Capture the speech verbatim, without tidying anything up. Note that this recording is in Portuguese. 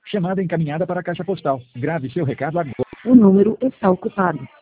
Chamada encaminhada para a caixa postal. Grave seu recado agora. O número está ocupado.